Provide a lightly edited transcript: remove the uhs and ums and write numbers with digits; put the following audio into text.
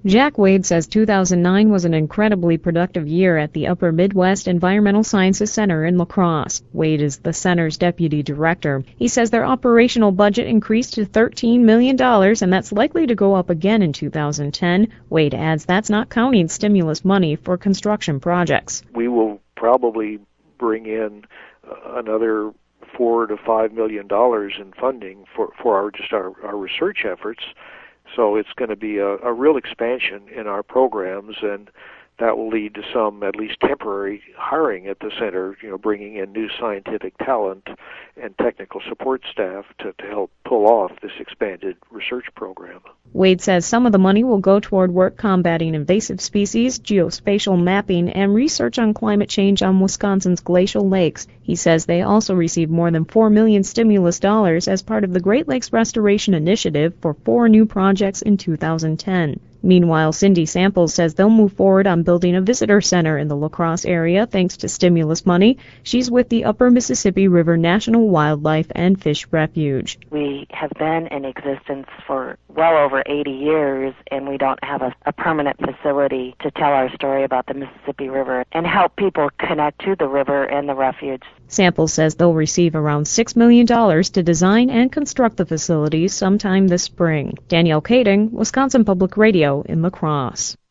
Jack Wade says 2009 was an incredibly productive year at the Upper Midwest Environmental Sciences Center in La Crosse. Wade is the center's deputy director. He says their operational budget increased to $13 million, and that's likely to go up again in 2010. Wade adds that's not counting stimulus money for construction projects. We will probably bring in another $4 to $5 million in funding for our research efforts. So it's going to be a real expansion in our programs, and that will lead to some, at least temporary, hiring at the center, bringing in new scientific talent and technical support staff to help pull off this expanded research program. Wade says some of the money will go toward work combating invasive species, geospatial mapping, and research on climate change on Wisconsin's glacial lakes. He says they also received more than $4 million stimulus dollars as part of the Great Lakes Restoration Initiative for 4 new projects in 2010. Meanwhile, Cindy Samples says they'll move forward on building a visitor center in the La Crosse area thanks to stimulus money. She's with the Upper Mississippi River National Wildlife and Fish Refuge. We have been in existence for well over 80 years, and we don't have a permanent facility to tell our story about the Mississippi River and help people connect to the river and the refuge. Samples says they'll receive around $6 million to design and construct the facilities sometime this spring. Danielle Kading, Wisconsin Public Radio in La Crosse.